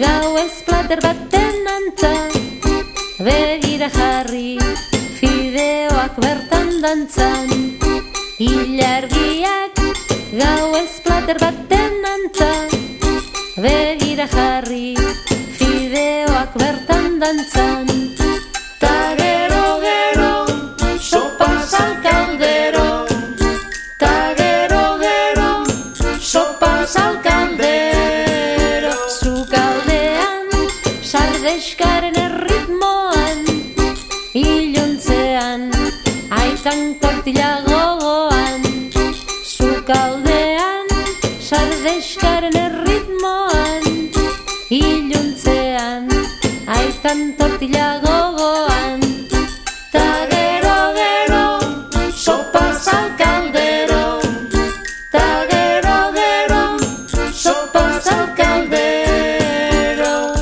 gauez plater baten antza, begira jarri, fideoak bertan dantzan. Ilargiak gauez plater baten antza, begira jarri, fideoak bertan dantzan. Ta gero, sopa sal kaldero. Ta gero, sopa sal kaldero. Sukaldean, sardeskaren erritmoan, iluntzean, aitan tortilla gogoan. Sukaldean, sardeskaren erritmoan, iluntzean, aitan tortilla gogoan. Ta gero, sopa sal kaldero. Ta gero, sopa sal kaldero.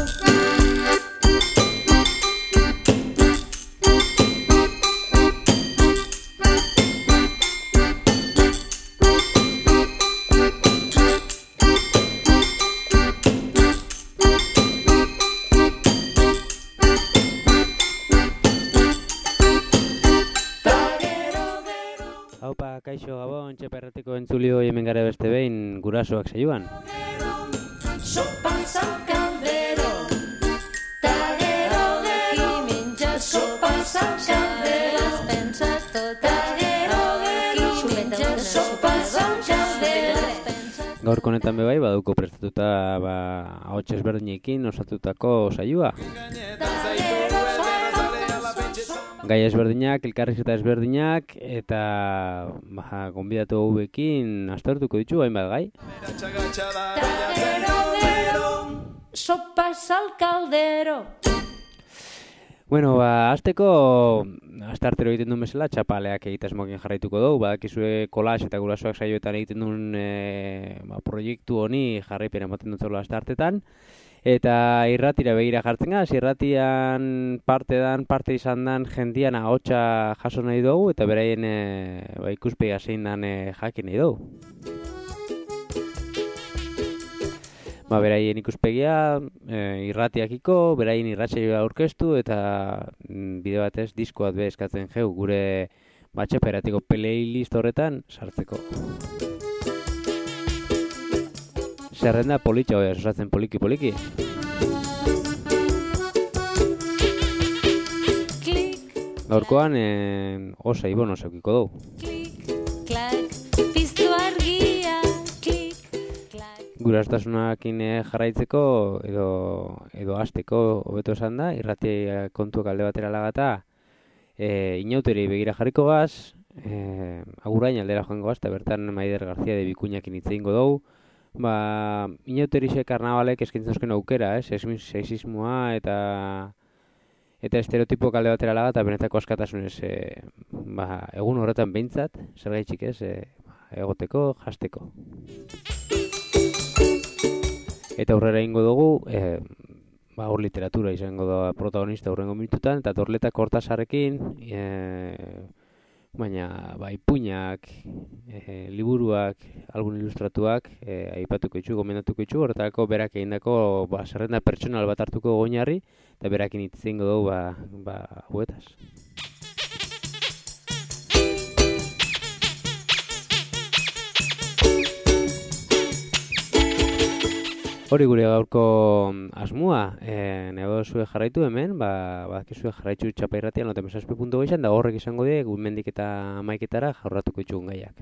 Haupa, kaixo Gabon, txeperretiko entzulio hemen gara beste behin gurasoak saioan. Sopa sal kaldero. Ta gero, kimintza sopa sal kaldero. Ta gero, kimintza sopa sal kaldero. Gaurko honetan bebai, baduko prestatuta ahots ezberdinekin osatutako saioa. Gai ezberdinak, elkarrizketa ezberdinak, eta gonbidatu hauekin aztertuko ditu hainbat gai. Sopa sal kaldero. Bueno, hasteko astartero egiten duen bezala, txapaleak egitasmoekin jarraituko dugu, badakizue kolax eta gurasoak saioetan egiten duen proiektu honi jarraipen ematen dut zola astartetan. Eta irratira begira jartzen gaz, irratian parte izan dan jendian ahotsa jaso nahi dugu, eta beraien ikuspega zein dan jakin nahi dugu. Beraien ikuspegia irratiakiko, beraien irratsaioa aurkeztu, eta bide batez disko bat eskatzen jau gure txeperatiko playlist horretan sartzeko. Zerrenda politxa hori osatzen poliki. Gaurkoan osa ibon osaukiko dugu. Gurastasunakin jarraitzeko edo hasteko hobeto esan da, irratia kontuak alde batera lagata, inauteri begira jarriko gaz, agurain aldera joango gaz, eta bertan Maider Garzia de Bikuñakin hitz egingo dugu. Inauterixe karnabalek eskintzuzken aukera, sexismoa eta estereotipo kalde batera laga eta benetako askatasunez egun horretan behintzat, zer gaitxik ez, egoteko, jasteko. Eta aurrera ingo dugu, hor literatura izango da protagonista hurrengo minututan, eta Torleta Kortasarrekin, baina ipuinak, liburuak, album ilustratuak aipatuko itxu, gomendatuko itxu, horretarako berak egindako zerrenda pertsonal bat hartuko goinarri, eta berakin hitz egingo dugu hauetaz. Hori gure gaurko asmua, nago zue jarraitu hemen, badakizue jarraitzu txapa irratian lotemesazpi.go izan, da horrek izango die, mendik eta amaiketara jaurratuko itxugun gaiak.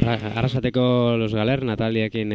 Arrasateko Los Galer, Nataliekin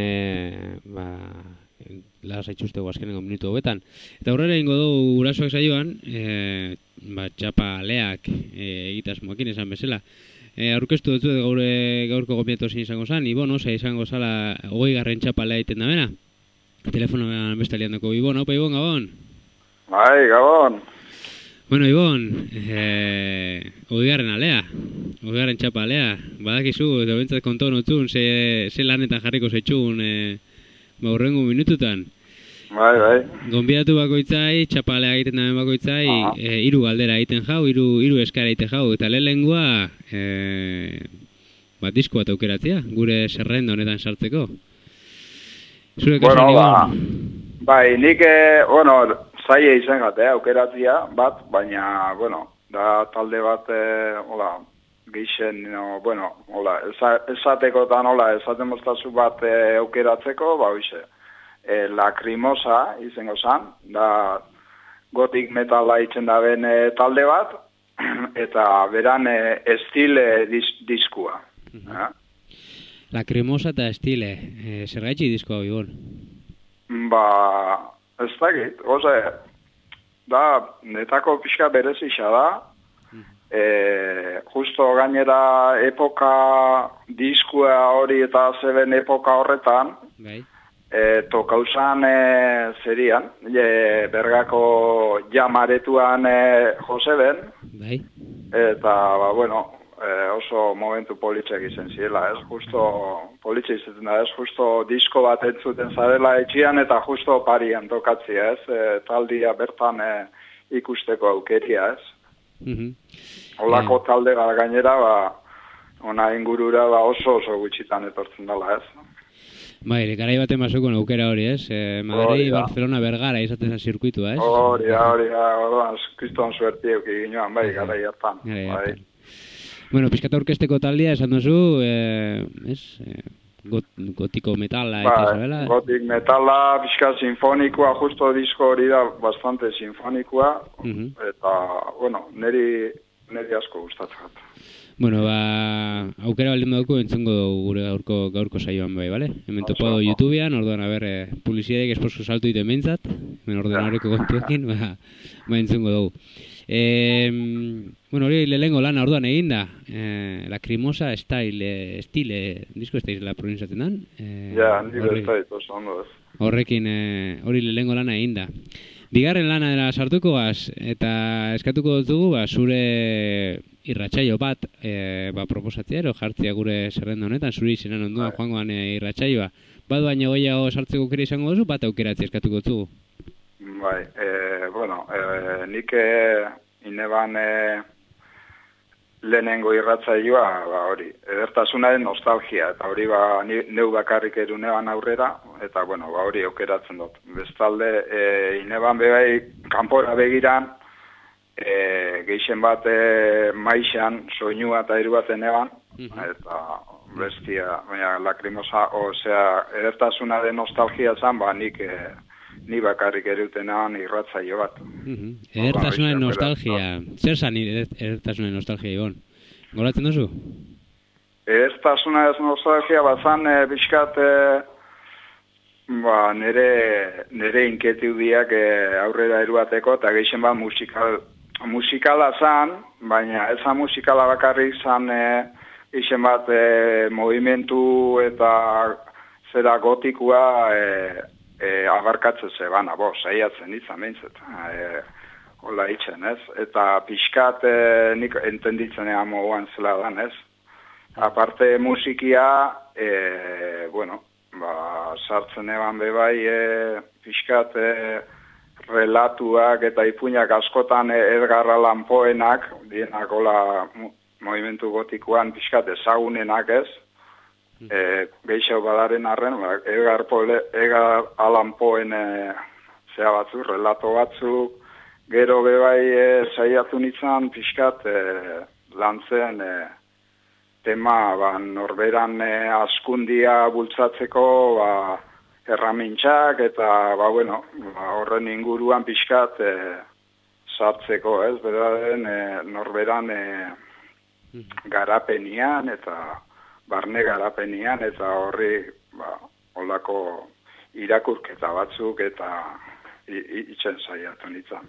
lasaitxustegu azkenengo minutu hobetan. Eta aurrera ingo du gurasoak saioan, txapa leak egitasmoekin esan bezala. Aurkeztu dut gaurko gonbidatu zein izango zen, Ibon, osa izango zala 20. txapa lea egiten da bena. Telefonoan beste aliandako Ibon, haupa Ibon, Gabon? Bai, Gabon. Bueno, Ibon, 20. alea, 20. txapa alea, badakizu, eta bentsat konton utzun, ze lanetan jarriko zetxun, hurrengo minututan. Bai. Gonbidatu bakoitzai, txapa alea egiten daben bakoitzai, 3 galdera egiten jau, 3 eskara egiten jau, eta lehengoa, disko bat aukeratzea, gure zerrenda honetan sartzeko. Zure kasu, Ibon? Bai, nik, zaila izan gate, aukeratzia bat, baina, da talde bat, geixen, esatekotan, esaten moztazu bat aukeratzeko, hoize, Lacrimosa izango zan, da gotik metala itzen da ben talde bat, eta beran estile diskua. Lacrimosa eta estile, zer gaitxi diskoa, Ibon? Ez dakit, da, netako pixka berezixa da, justo gainera epoka diskua hori eta zeben epoka horretan, tokauzan zerian, Bergako jamaretuan Joseben, eta, oso momentu politxek izan zirela, justo politxe izaten da, justo disko bat entzuten zarela etxian eta justo parian tokatzia, taldia bertan ikusteko aukeria, Olako talde gara gainera, ona ingurura oso gutxitan etortzen dela, Bai, garai baten basoko aukera hori, Madrid, Barcelona, Bergara izaten zen zirkuitua, Hori, kriston suertiek eginoan, bai, garai hartan. Bueno, pizkata aurkezteko taldea esan duzu, gotiko metala eta zabela. Gotik metala, pizka sinfonikoa, justo disko hori da bastante sinfonikoa, eta, niri asko gustatzen. Bueno, aukera baldin baduko entzungo gure gaurko saioan bai, bale? Hemen topa du YouTubean, orduan, publizidek esposo saltu iten behintzat, hemen ordenareko kontuekin, entzungo dugu. Hori lehengo lana orduan eginda, Lacrimosa estile, disko estile la pronunciatzen dan? Nire estile, oso ondo ez. Horrekin, hori lehengo lana eginda. Bigarren lana dela sartuko gaz, eta eskatuko dugu, zure irratsaio bat proposatzea, jartzea gure zerrenda honetan, zure izenan onduan joangoan irratsaioa. Bat baina gehiago sartzeko kere izango duzu, bat aukeratzea eskatuko dugu. Bai, nik ineban lehenengo irratsaioa, hori, edertasunaren nostalgia, eta hori neu bakarrik eruneban aurrera, eta hori aukeratzen dut. Bestalde, ineban bebai kanpora begiran, geixen bat maixan, soinua eta hiru baten eban, eta bestia, Lacrimosa, edertasunaren nostalgia zan, ni bakarrik erutenan irratzaio bat. Edertasunaren nostalgia. Zer zan edertasunaren nostalgia, Ibon? Goratzen duzu? Edertasunaren nostalgia bat zan bizkat nire inketiudiak aurrera eruateko, eta geixen bat musikala zan, baina ezan musikala bakarrik zan geixen bat movimentu eta zera gotikua abarkatzen zebana, saiatzen izan behintzet, hola itxen, ez? Eta pixkat nik entenditzen egan moguan zela dan, ez? Aparte musikia, sartzen eban bebai, pixkat relatuak eta ipuñak askotan Edgar Allan Poenak, dienak hola movimentu gotikoan pixkat ezagunenak, ez? Geixau badaren arren, Edgar Allan Poen zea batzuk, relato batzuk, gero bebai saiatu nintzen pixkat lantzen tema norberan askundia bultzatzeko erramintxak eta horren inguruan pixkat sartzeko, ez? Beraren norberan garapenian eta barne garapenian eta horri olako irakurketa batzuk eta itzen saiatu nintzen.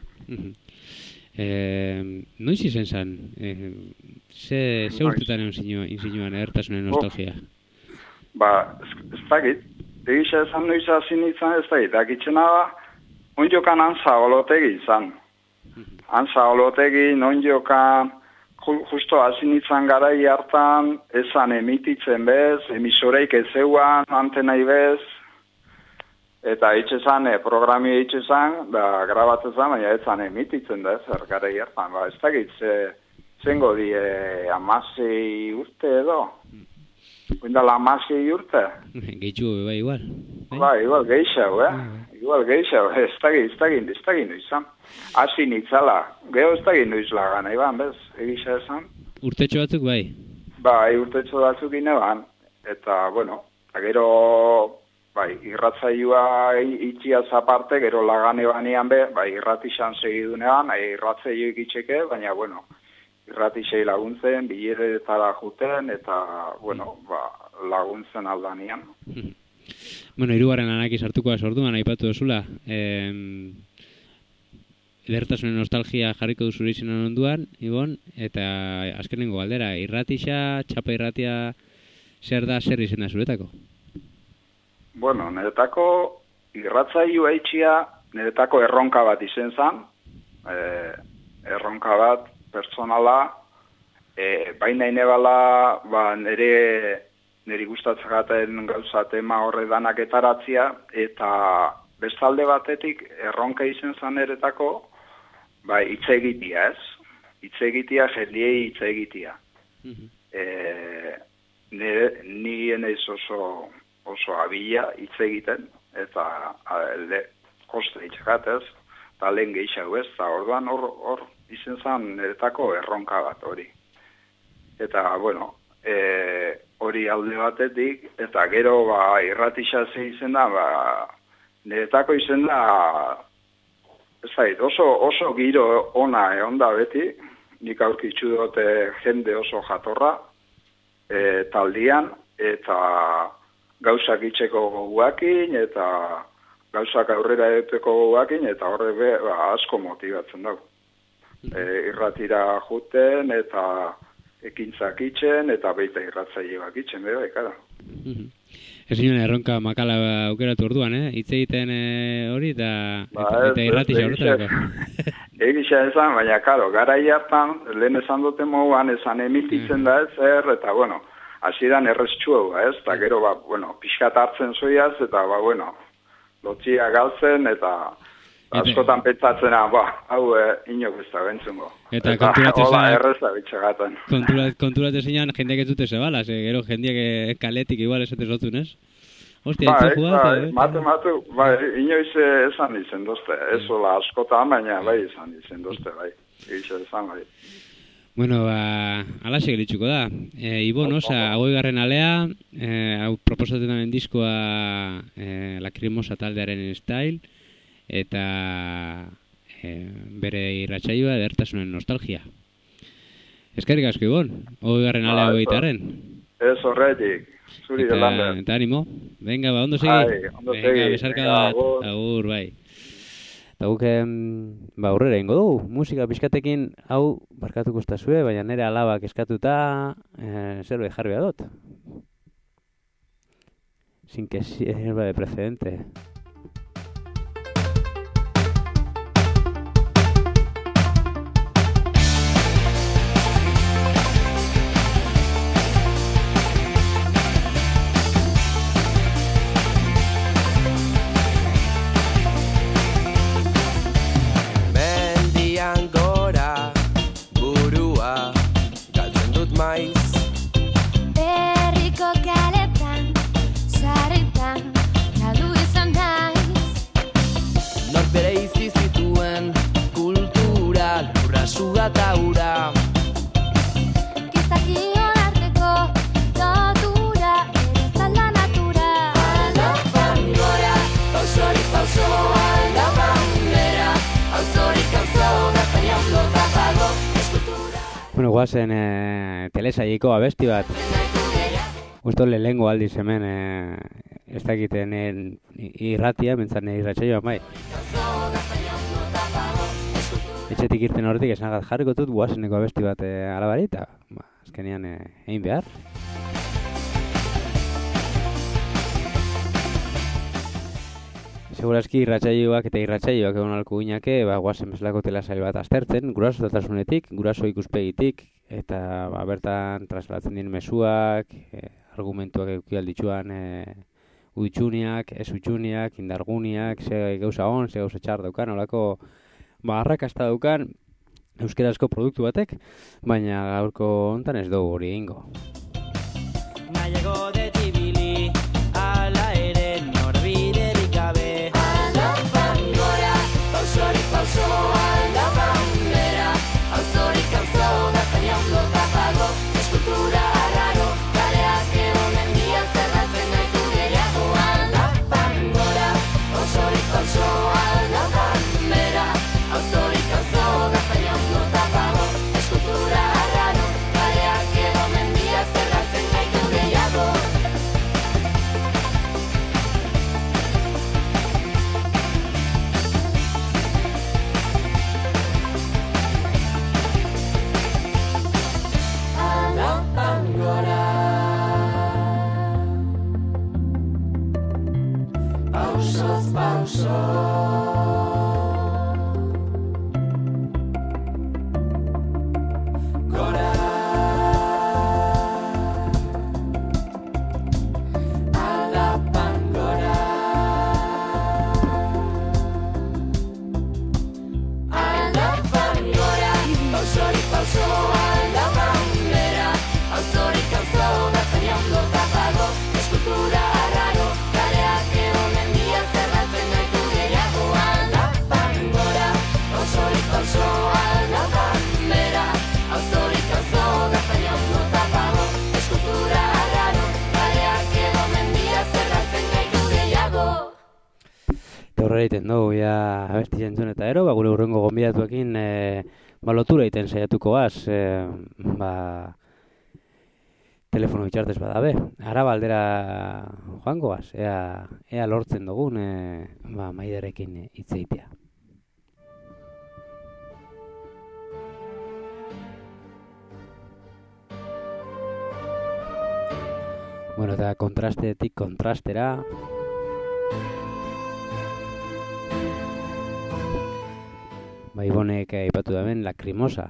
Noiz izen zan? Ze urtetan insinuan edertasunen nostalgia? Ez dakit. Egisa esan noiz hasi nintzen ez dakit. Dakitzena onjokan antza olotegi izan. Antza olotegi, onjokan justo hasi nintzen garai hartan, esan emititzen bez, emisoreik ez zeuan, antenai bez, eta itxezan, programia itxezan, grabatzezan, baina ez zan emititzen da, zer garai hartan. Ez dakit, zengo die 16 urte edo? Guindala 16 urte? Gehitxu, igual. Igual geixau, Igual geixau, ez dakit izan. Hasi nitzala, geho ez dakit noiz lagan, bez, egisa esan. Urtetxo batzuk bai? Urtetxo batzuk ineban, eta, gero, irratzaioa itxiaz aparte, gero lagane banean irratixan segidunean, irratzaioik itxeke, baina, irratixei laguntzen, bileretara juten, eta, laguntzen aldanean. Hirugarren lanak izartuko orduan aipatu duzula. Edertasunen nostalgia jarriko duzure izenan onduan, Ibon, eta azkenengo galdera, irratixa, txapa irratia, zer izena zuretako? Niretako irratzaioa itxia, niretako erronka bat izen zan, erronka bat personala, baina inebala, niri gustatzagaten gauza tema horre danak etaratzia, eta bestalde batetik erronka izen zan eretako, hitzegitia, ez? Hitzegitia, jendiei hitzegitia. Ni eneiz oso abila hitzegiten, eta koste itxagat, ez? Eta lehen gehiago, ez? Eta orduan hor izen zan eretako erronka bat hori. Eta, hori alde batetik, eta gero irratixa ze izen da, niretako izen da, oso giro ona egon da beti, nik aurkitzu dute jende oso jatorra, taldian, eta gauzak itxeko goguakin, eta gauzak aurrera eduteko goguakin, eta horre asko motibatzen dago. Irratira juten, eta ekintzak itxen, eta baita irratzaileak itxen, kara. Ez nioen erronka makala aukeratu orduan, hitz egiten hori, eta irratixa horretarako. Egisa esan, baina, karo, garai hartan, lehen esan dute moguan, esan emititzen da ez, eta, hasieran erreztxuegu, ez, eta gero, pixkat hartzen zoiaz, eta, lotzia galtzen, eta askotan pentsatzen, hau inok ez da bentzungo. Eta erreza bitxagaten. Konturate zinean jendeak ez dute zebalaz, gero jendeak kaletik igual esatez lotzun, ez? Hostia, matu, inoiz esan izen dozte, ez hola askotan, baina izan izen dozte, egitxe esan, alaxe gelitzuko da. Ibon, osa, 20. alea, hau proposatzen den diskoa Lakrimosa taldearen style, eta bere irratsaioa edertasunen nostalgia. Eskerrik asko, Ibon, 20. alea 20. Ez horretik, zuri delanda. Eta animo, venga, ondo segi. Venga, besarka bat, agur, bai. Eta guk aurrera ingo dugu, musika pixkatekin hau barkatuko estazue, baina nire alabak eskatuta zerbait jarri badot. Sin que sirva de precedente. Taura Gizakion arteko lotura Ere la natura Aldapan gora Pausorik pauso aldapan bera Auzorik auzo Gaztainan flota pago Eskultura Guazen telesaileko abesti bat Usto lehengo aldiz hemen ez dakiten irratia, bentzan irratsaioa bai. Etxetik irten horretik esan jarriko dut guazeneko abesti bat alabari, eta azkenean egin behar. Segurazki irratsaioak eta irratsaioak egon alko guinake, guazen bezalako telasail bat aztertzen, gurasotasunetik, guraso ikuspegitik, eta bertan traslatzen dien mezuak, argumentuak eukialditzuan uitxuniak, ez uitxuniak, indarguniak, ze gauza on, ze gauza txar daukan, olako arrakasta daukan euskerazko produktu batek, baina gaurko hontan ez dugu hori egingo. Nahiago detibili, ala ere norbiderik gabe. Aldapan gora, pausorik pauso, aldapan bera, auzorik auzo, gaztaina ondo tapago, eskultura arraro, kaleak edo mendian zerratzen gaitu gehiago. Aldapan gora, pausorik pauso, aldapan bera, auzorik auzo, gaztaina ondo tapago, eskultura arraro, kaleak edo mendian zerratzen gaitu gehiago. Aldapan gora, pausoz pauso. Gora, aldapan gora, aldapan gora, pausorik pauso, aldapan bera, auzorik auzo, gaztaina ondo tapago, eskultura arraro, kaleak edo mendian zerratzen gaitu gehiago. Aldapan gora, pausorik pauso, aldapan bera, auzorik auzo, gaztaina ondo tapago, eskultura arraro, kaleak edo mendian zerratzen gaitu gehiago. Eta horre egiten dugu, abesti jentzun eta ero, gure urrengo gonbidatuekin lotura egiten saiatuko gaz, telefono bitxartez badabe. Araba aldera joango gaz, ea lortzen dugun Maiderekin hitz egitea. Bueno, eta kontrastetik kontrastera. Ibonek aipatu da ben, Lacrimosa.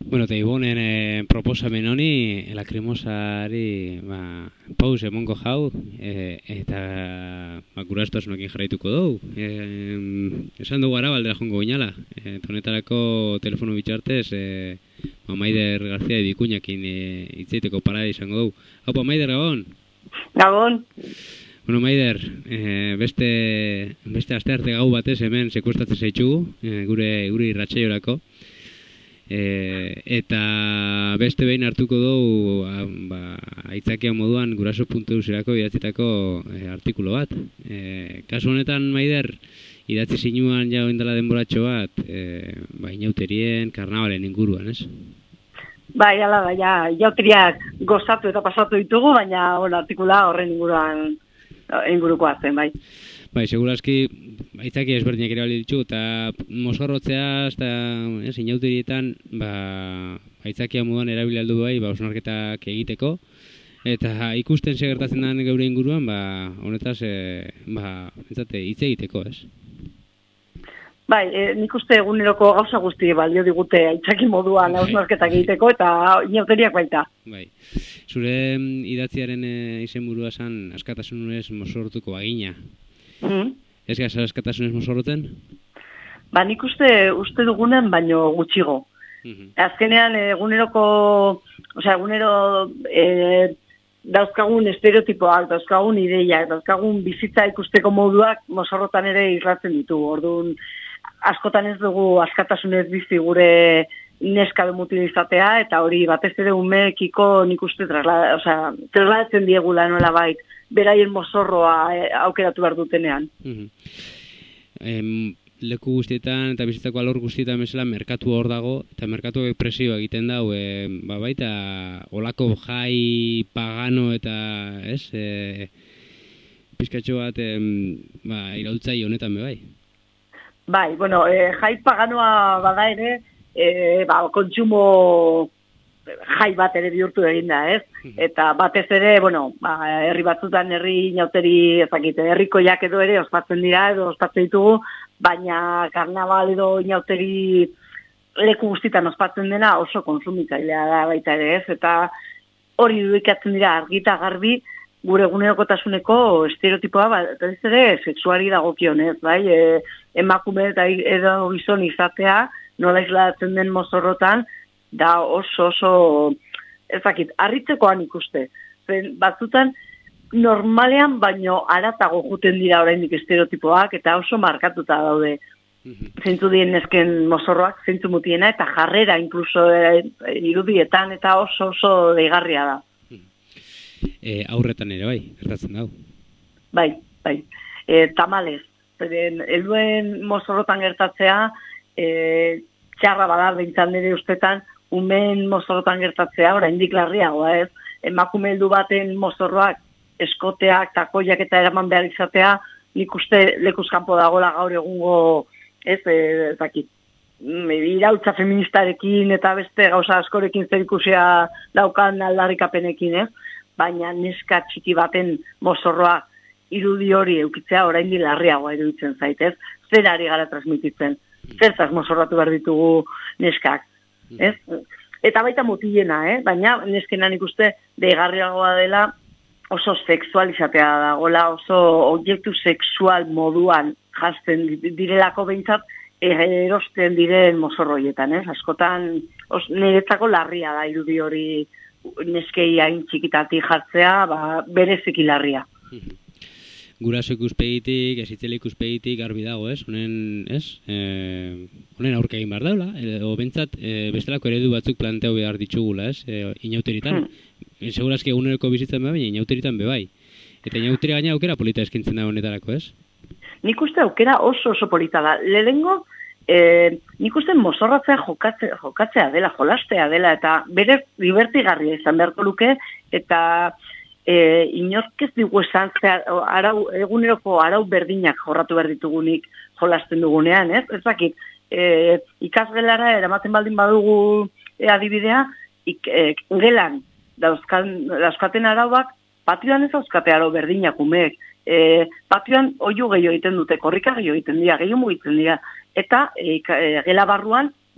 Bueno, eta Ibonen proposamen honi, lakrimosari paus emongo jau, eta gurastasunekin jarraituko dugu. Esan dugu Arabaldera jongo ginala, honetarako telefono bitxartez, Maider García Bikuñakin hitzeiteko parada izango dugu. Haupa, Maider, gabon? Gabon. Bueno, Maider, beste astearte gau batez hemen sekuestratzen zaitxugu, gure irratsaiorako. Eta beste behin hartuko dugu aitzakia moduan guraso.eus-erako idatzitako artikulu bat. Kasu honetan, Maider, idatzi zinuan ja oindala denboratxo bat, inauterien, karnabalen inguruan, ez? Bai, ala da, ja, inauteriak gozatu eta pasatu ditugu, baina artikula horren ingurukoa zen, bai. Bai, segurazki, aitzaki ezberdinak ere bali ditu, eta mozorrotzea, eta inauterietan, aitzakia moduan erabili aldu bai, osnarketak egiteko, eta ikusten segertatzen den geure inguruan, honetaz, hitz egiteko, ez? Bai, nik uste eguneroko gauza guzti balio digute aitzaki moduan hausnarketak egiteko eta inauteriak baita. Bai. Zure idatziaren izenburua zen askatasunez mozorrotuko bagina. Ez gara askatasunez mozorroten? Nik uste dugunen baino gutxigo. Azkenean egunero dauzkagun estereotipoak, dauzkagun ideiak, dauzkagun bizitza ikusteko moduak mozorrotan ere irratzen ditu. Orduan, askotan ez dugu askatasunez bizi gure neska mutil izatea, eta hori batez ere umeekiko nik uste trasladatzen diegula nola bait, beraien mozorroa aukeratu behar dutenean. Leku guztietan eta bizitzako alor guztietan bezala merkatu hor dago, eta merkatu presioa egiten dau, baita olako jai pagano eta, pizkatxo bat iraultzai honetan bai. Bai, jai paganoa bada ere, kontsumo jai bat ere bihurtu egin da, ez? Eta batez ere, herri batzutan herri inauteri herrikoiak edo ere ospatzen dira, edo ospatzen ditugu, baina karnabal edo inauteri leku guztietan ospatzen dena oso konsumitzailea da baita ere, ez? Eta hori irudikatzen dira argita garbi, gure egunerokotasuneko estereotipoa, ez ere, sexuari dagokionez, bai? Emakume eta edo gizon izatea, nola islatzen den mozorrotan, da oso, harritzekoan ikuste. Batzutan, normalean baino aratago juten dira oraindik estereotipoak, eta oso markatuta daude. Zeintzu dien nesken mozorroak, zeintzu mutiena, eta jarrera inkluso irudietan, eta oso deigarria da. Aurretan ere bai, gertatzen dau. Bai. Tamalez. Helduen mozorrotan gertatzea, txarra bada behintzat nire ustetan, umeen mozorrotan gertatzea, oraindik larriagoa, ez? Emakume heldu baten mozorroak, eskoteak, takoiak eta eraman behar izatea, nik uste lekuz kanpo dagoela gaur egungo, iraultza feministarekin eta beste gauza askorekin zerikusia daukan aldarrikapenekin, ez? Baina neska txiki baten mozorroa irudi hori eukitzea oraindik larriagoa iruditzen zaitez, zer ari gara transmititzen, zertaz mozorratu behar ditugu neskak, ez? Eta baita mutilena, baina neskenan ikuste deigarriagoa dela oso sexualizatea dagoela, oso objektu sexual moduan jazten direlako behintzat erosten diren mozorroietan, ez? Askotan niretzako larria da irudi hori neskei hain txikitatik jartzea, bereziki larria. Guraso ikuspegitik, ezitzele ikuspegitik garbi dago, ez? Honen aurka egin behar daula, edo bentsat bestelako eredu batzuk planteau behar ditugula, ez? Inauteritan. Segurazki eguneroko bizitzen baina inauteritan bebai. Eta inauteri gaina aukera polita eskintzen da honetarako, ez? Nik uste aukera oso polita da. Lehengo, nik uste mozorratzea jokatzea dela, jolastea dela, eta bere libertigarria izan beharko luke, eta inork ez digu esan eguneroko arau berdinak jorratu behar ditugunik jolasten dugunean, ez? Ez dakit, ikasgelara eramaten baldin badugu adibidea, gelan dauzkaten arauak, patioan ez dauzkate arau berdinak umeek, patioan oiu gehiago egiten dute, korrika gehiago egiten dira, gehiago mugitzen dira, eta gela barruan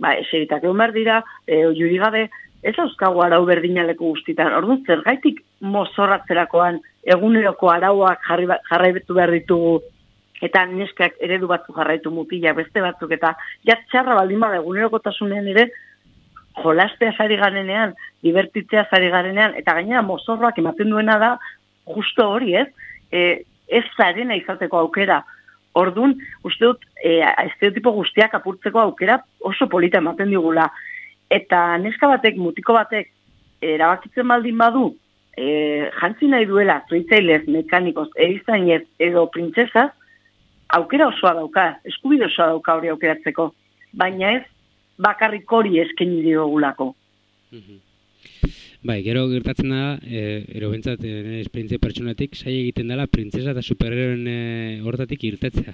eseritak egon behar dira, juri gabe, ez dauzkagu arau berdinaleko guztitan. Orduan, zergaitik mozorratzerakoan eguneroko arauak jarraitu behar ditugu, eta neskak eredu batzuk jarraitu mutilak beste batzuk, eta txarra baldin bada egunerokotasunean ere, jolastea zari garenean, divertitzea zari garenean, eta gainera mozorroak ematen duena da, justo hori ez zarena izateko aukera. Orduan, uste dut, estereotipo guztiak apurtzeko aukera oso polita ematen digula. Eta neska batek, mutiko batek, erabakitzen baldin badu, jantzi nahi duela, zuitzailez, mekanikoz, erizainez edo printzesaz, aukera osoa dauka, eskubide osoa dauka hori aukeratzeko. Baina ez, bakarrik hori eskaini diogulako. Bai, gero gertatzen da, bentsat, esperientzia pertsonatik, sai egiten dela printzesa eta superheroen hortatik irtetzea.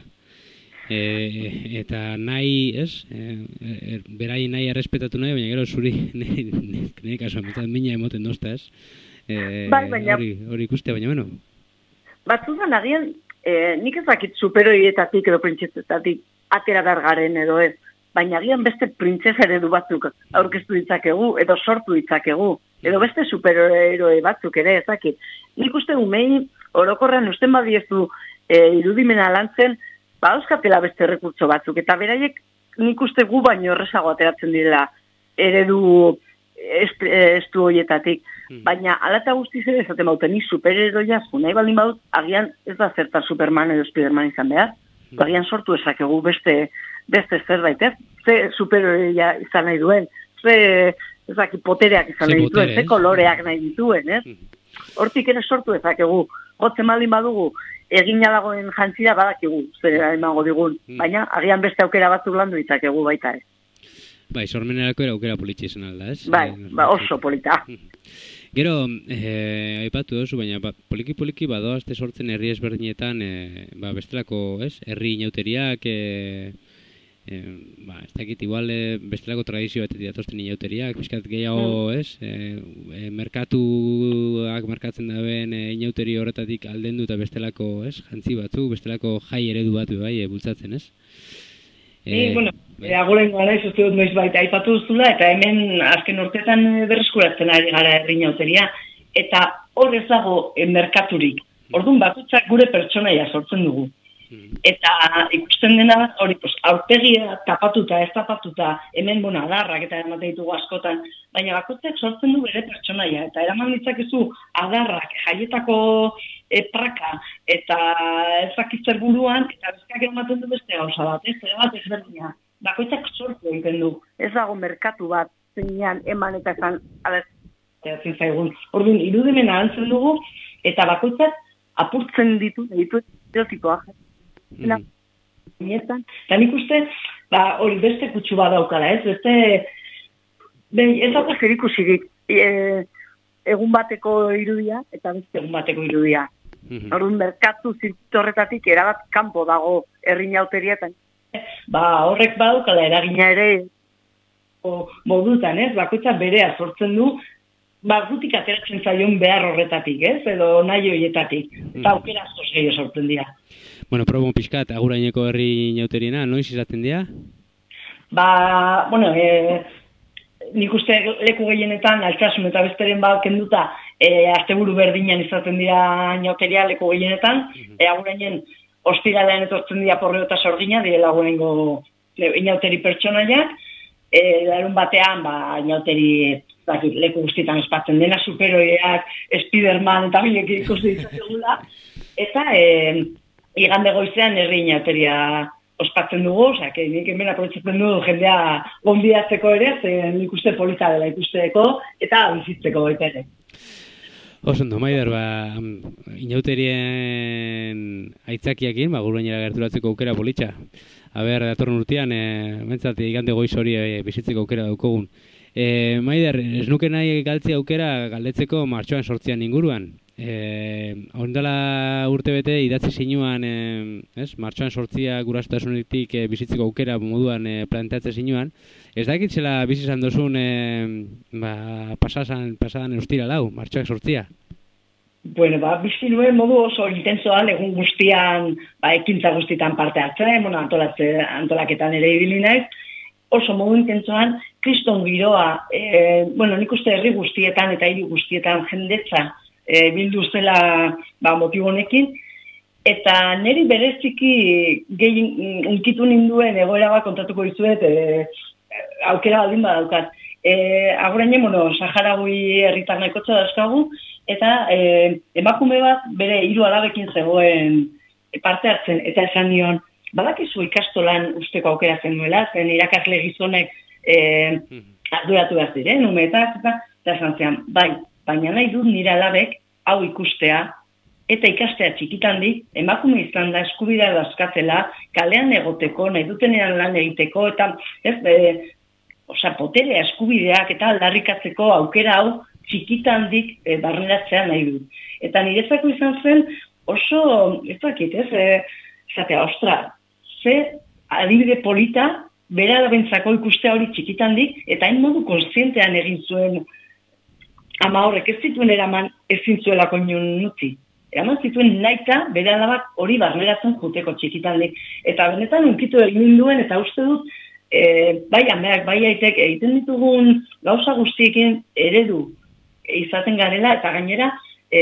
Eta nahi, ez? Berai nahi errespetatu nahi, baina gero zuri nire kasuan, mina emoten dozta, ez? Hori ikustea, baina bueno. Batzutan agian, nik ez dakit superheroietatik edo printzesetatik atera bergaren edo ez, baina agian beste printzesa eredu batzuk aurkeztu ditzakegu, edo sortu ditzakegu, edo beste superheroe batzuk ere ezakit. Nik uste umei orokorrean usten badiezu irudimena lantzen, euskatela beste rekurtso batzuk, eta beraiek nik uste gu baino errezago ateratzen direla eredu estu horietatik. Baina alata guztiz ere esaten bauten ni superheroia nahi baldin badut, agian ez da zertan Superman edo Spiderman izan behar, agian sortu ezakegu beste zerbait, ez? Ze superheroia izan nahi duen, ze potereak izan nahi dituen, ze koloreak nahi dituen, ez? Hortik ere sortu ezakegu, jotzen baldin badugu, egina dagoen jantzira badakigu, zer emango digun, baina agian beste aukera batzuk landu ditzakegu baita, ez? Bai, sormenerako aukera politxe izan alda, ez? Bai, oso polita. Gero, aipatu dozu, baina poliki-poliki badoazte sortzen herri ezberdinetan, bestelako, ez? Herri inauteriak, ez dakit, igual bestelako tradizio batetik datozten inauteriak, pixkat gehiago, ez? Merkatuak markatzen daben inauteri horretatik aldendu eta bestelako, ez? Jantzi batzuk, bestelako jai eredu batu, bai, bultzatzen, ez? Agoren gara uste dut noiz baita aipatu duzula, eta hemen azken urteetan berreskuratzen ari gara herri inauteria, eta hor ez dago merkaturik. Orduan bakoitzak gure pertsonaia sortzen dugu. Eta ikusten dena hori, aurpegia tapatuta, ez tapatuta, hemen adarrak eta ematen ditugu askotan, baina bakoitzak sortzen du bere pertsonaia, eta eraman ditzakezu adarrak, jaietako praka, eta ezakitzer buruan, eta bizkak ematen du beste gauza bat, ez berdina. Bakoitzak sortu egiten du. Ez dago merkatu bat, zeinean eman eta esan, zeratzen zaigun. Orduan, irudimena antzen dugu, eta bakoitzak apurtzen ditu estereotipoak. Eta nik uste, hori beste kutsu bat daukala, ez? Ez dago zerikusirik egun bateko irudia, eta beste egun bateko irudia. Orduan, merkatu zirkuito horretatik erabat kanpo dago herri inauterietan. Horrek badukala eragina ere modutan, ez? Bakoitza berea sortzen du, gutik ateratzen zaion behar horretatik, ez? Edo nahi horietatik. Eta aukera asko gehiago sortzen dira. Bueno, probon pixkat, aguraineko herri inauteriena, noiz izaten dira? Nik uste leku gehienetan, Altsasun eta besteren kenduta, asteburu berdinan izaten dira inauteria leku gehienetan, agurainen ostiralean etortzen dira Porreo eta Sorgina, direla gurengo inauteri pertsonaiak, larun batean, inauteri leku guztietan espatzen dena, superheroiak, Spiderman eta bilek ikusi ditzakegula, eta igande goizean herri inauteria ospatzen dugu, nik hemen aprobetxatzen dugu jendea gonbidatzeko ere, nik uste polita dela ikusteko, eta bizitzeko baita ere. Osondo, Maider, inauterien aitzakiakin, gurainera gerturatzeko aukera politxa. Datorren urtean, bentsat, igande goiz hori bizitzeko aukera daukogun. Maider, ez nuke nahi galtzea aukera galdetzeko martxoan 8 inguruan. Ondala urte bete idatzi zinuan, martxoan 8 gurasotasunetik bizitzeko aukera moduan planteatzen zinuan. Ez dakit zela bizi izan dozun pasadan eustira lau, martxoak 8. Bueno, bizi nuen modu oso intensoan egun guztian, ekintza guztietan parte hartzen, antolaketan ere ibili naiz, oso modu intentsoan, kriston giroa, nik uste herri guztietan eta hiri guztietan jendetza bildu zela motibo honekin, eta niri bereziki gehien unkitu ninduen egoera bat kontatuko dizuet, aukera baldin badaukat. Agurainen, Saharaui herritar nahikotza dauzkagu, eta emakume bat bere 3 alabekin zegoen parte hartzen, eta esan nion, badakizu ikastolan usteko aukera zen duela, zen irakasle gizonek arduratu behar ziren, umeetaz, eta esan zean, bai, baina nahi dut nire alabek hau ikustea, eta ikastea txikitandik, emakume izan da eskubidea dauzkatzela, kalean egoteko, nahi dutenean lan egiteko, eta poterea eskubideak eta aldarrikatzeko aukera hau txikitandik barneratzea nahi dut. Eta niretzako izan zen oso, ez dakit, zatea, ostra, ze adibide polita, bera bentzako ikustea hori txikitandik, eta hain modu konsientean egin zuen ama horrek ez zituen eraman ezin zuelako inun nutzi. Eraman zituen naita, bere alabak hori barneratzen juteko txikitandik. Eta benetan unkitu egin duen, eta uste dut, bai ameak, bai aitek, egiten ditugun gauza guztiekin eredu izaten garela, eta gainera,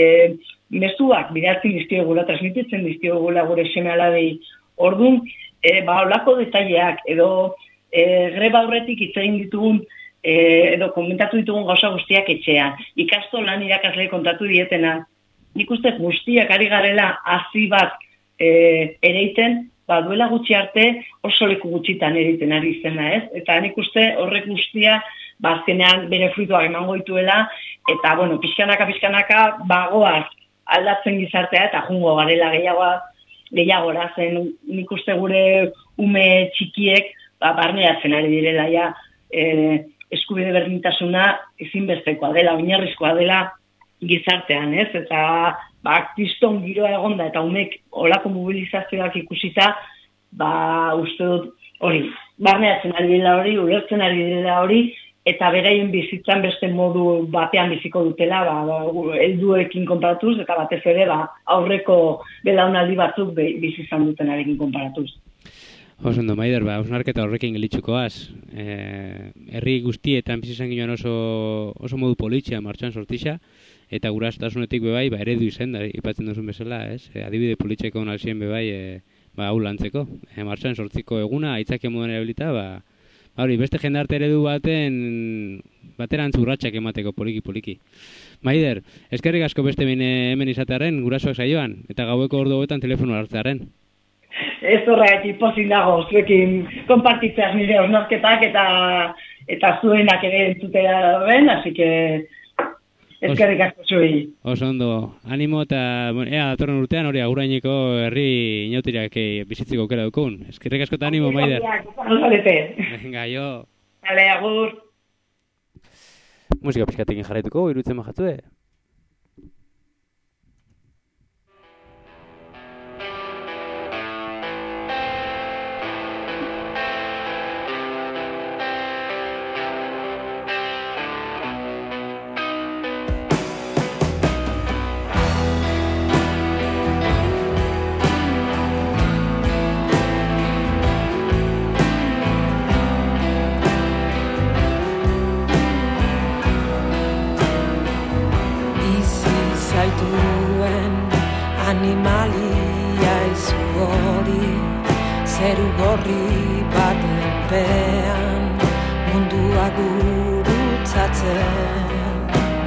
mezuak bidaltzen dizkiogula, transmititzen dizkiogula gure seme alabei. Orduan, olako detaileak, edo greba aurretik hitz egin ditugun, edo komentatu ditugun gauza guztiak etxean. Ikastolan irakasle kontatu dietena, nik uste guztiak ari garela hazi bat ereiten, duela gutxi arte oso leku gutxitan ereiten ari izena, ez? Eta nik uste horrek guztia, azkenean bere fruituak emango dituela, eta, pixkanaka, bagoaz aldatzen gizartea, eta jungo garela gehiagora, zen nik uste gure ume txikiek, barneratzen ari direla, ja, eskubide berdintasuna ezinbestekoa dela, oinarrizkoa dela gizartean, ez? Eta, kriston giroa egonda, eta umek olako mobilizazioak ikusita, uste dut hori, barneratzen ari direla hori, ulertzen ari direla hori, eta beraien bizitzan beste modu batean biziko dutela, helduekin konparatuz, eta batez ere, aurreko belaunaldi batzuk bizizan dutenarekin konparatuz. Osondo, Maider, hausnarketa horrekin gelitzukoaz. Herri guztietan bizizan ginoan oso modu politxea martxoan sortixa, eta gurastasunetik bebai, eredu izen, da, ipatzen duzun bezala, ez? Adibide politxeko nalzien bebai, hau lantzeko. Martxoan sortziko eguna, aitzakia moduan erabilita, hori, beste jendarte eredu baterantz urratxak emateko poliki. Maider, eskerrik asko beste hemen izatearen, gurasoak saioan, eta gaueko ordu hauetan telefono hartzearen. Ez horregatik pozin dago, zuekin konpartitzeaz nire osnorketak eta zuenak ere entzutea dauen, así que eskerrik asko zuei. Oso ondo, animo eta, datorren urtean hori aguraineko herri inautiriak bizitziko aukera dukun. Eskerrik asko eta animo, Maider. Venga, jo. Hale, agur. Musika pixkatekin jarraituko, irutzen majatzue. Animalia izu hori, zeru gorri baten pean, mundua gurutzatzen.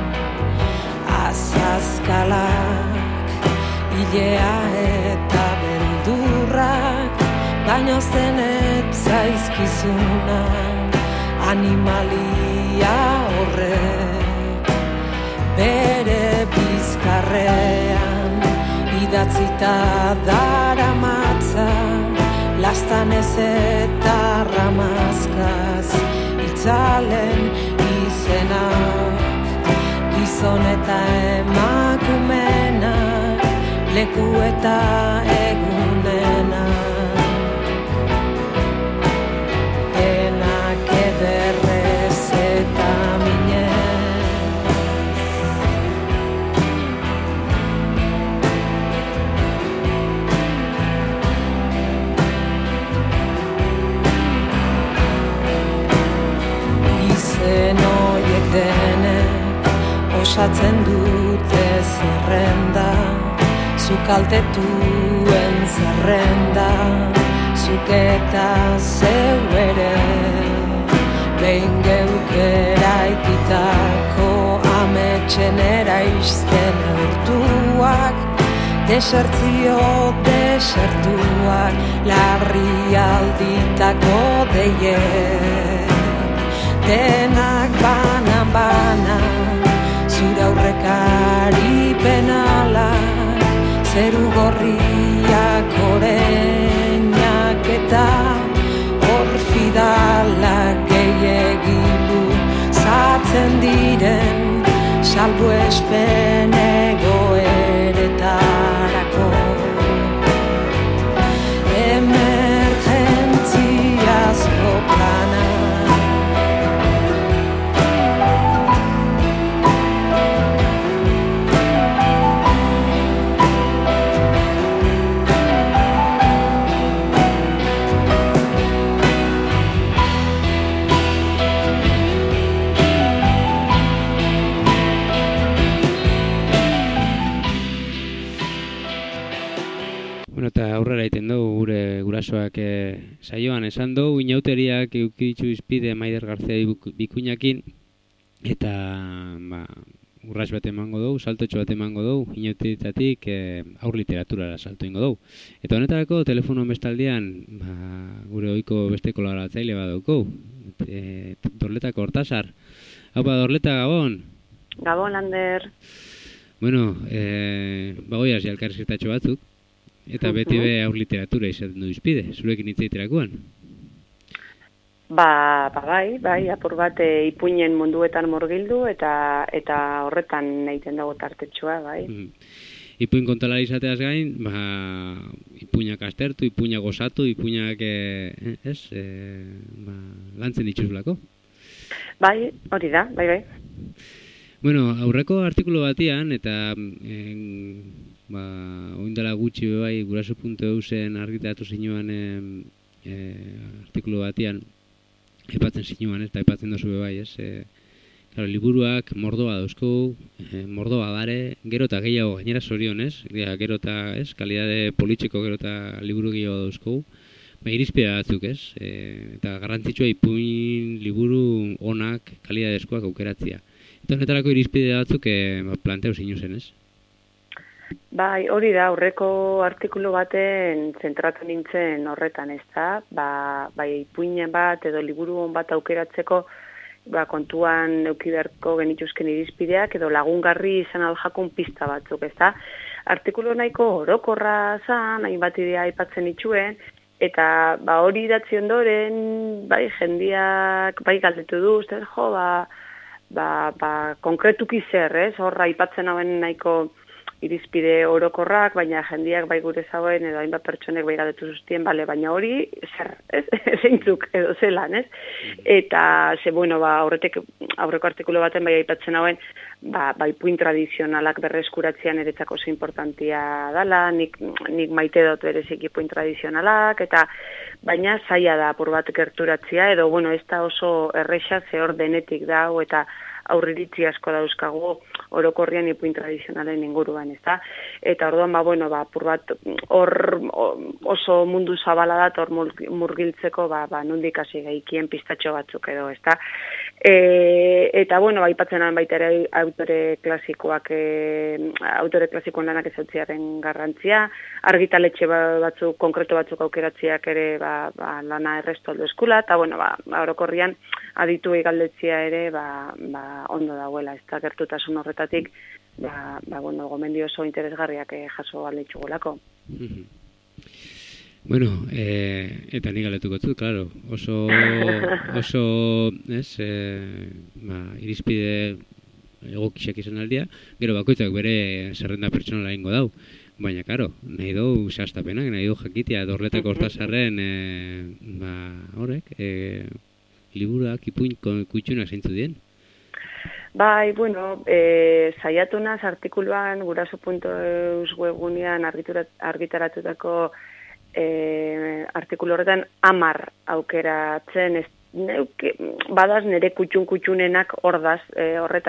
Azazkalak, ilea eta beldurrak, baino zenet zaizkizuna, animalia horrek, bere bizkarrean, idatzita daramatza, lastanez eta ramazkaz, itzalen izenak, gizon eta emakumenak, leku eta egunenak. Denak ederrez eta minez, kaltetuen zerrenda, zuk eta zeu ere, behin geuk eraikitako ametxen eraizten eurtuak, desertuak, larrialditako deiek, denak banan, zure aurrekari penala, zeru gorriak oreinak eta orfidalak gehiagilu zatzen diren salbuespen egoeretarako. Emergentziazko plana. Eta aurrera egiten dugu gure gurasoak saioan esan dugu, inauteriak eukiditzu izpide Maider Garzia bikuinakin, eta urras bat emango dugu, saltotxo bat emango dugu, inauteritatik aur literaturara salto ingo dugu. Eta honetarako telefono bestaldean gure ohiko beste kolaboratzaile bat dugu, Dorletako Hortasar. Haupa, Dorleta, Gabon! Gabon, Ander! Bueno, bagoiaz jalkarrizketatxo batzuk. Eta beti be aur literatura izaten du izpide, zurekin hitz egiterakoan. Bai, apur bat ipuinen munduetan murgildu eta horretan egiten dago tartetxoa, bai. Ipuin kontalari izateaz gain, ipuinak aztertu, ipuinak gozatu, ipuinak lantzen dituzulako. Bai, hori da, bai. Bueno, aurreko artikulu batian, eta oindala gutxi bai guraso.eusen argitaratu zinuan artikulu batian aipatzen zinuan, eta aipatzen dozu bai, liburuak mordoa dauzko, mordoa dare, gero eta gehiago gainera zorionez, gero eta kalidade politxeko gero eta liburu gehiago dauzko, irizpide batzuk, eta garrantzitsua ipuin liburu onak, kalidadezkoak aukeratzea. Eta honetarako irizpide batzuk planteo zinuzen, Bai, hori da, aurreko artikulu baten zentratu nintzen horretan, ez da? Bai, ipuinen bat edo liburu bat aukeratzeko kontuan eukiberko genituzken irizpideak edo lagungarri izan aljakun pista batzuk, ez da? Artikulu nahiko orokorra zan, hainbat idea aipatzen itxuen, eta hori idatzi ondoren, bai, jendiak, bai, galdetu du, ez konkretuki zer, ez? Horra aipatzen hauen nahiko irizpide orokorrak, baina jendiak bai gure zauen edo hainbat pertsonek bai galdetu zuztien, baina hori zer, ez? Zeintzuk edo zelan, ez? Eta, aurreko artikulu baten bai aipatzen hauen, ipuin tradizionalak berreskuratzean eretzako ze importantia dala, nik maite dut berezik ipuin tradizionalak, eta baina zaila da apur bat gerturatzea, edo, ez da oso erresa ze hor denetik dago, eta aurriritzi asko dauzkagu orokorrian ipuin tradizionalen inguruan, ezta? Eta orduan, apur bat hor oso mundu zabala da, hor murgiltzeko, nondik hasi gaikien pistatxo batzuk edo, ezta? Eta, aipatzen baita ere autore klasikoen lanak ezautziaren garrantzia, argitaletxe batzuk, konkreto batzuk aukeratziak ere lana errestoldu eskula, eta, orokorrian adituei galdetzia ere, ondo dagoela, ez da gertutasun horretatik, gomendio oso interesgarriak jaso alditxugulako. Bueno, eta nik galdetuko zut, claro, oso, irizpide egokixak izan aldia, gero bakoitzak bere zerrenda pertsonala ingo dau, baina, claro, nahi du zehaztapenak, nahi du jakitea Dorletako Hortasarren, horrek, liburuak ipuin kutxunak zeintzu dien? Bai, saiatu naz artikuluan guraso.eus webgunean argitaratutako artikulu horretan 10 aukeratzen, badaz nire kutxunenak ordaz horretan,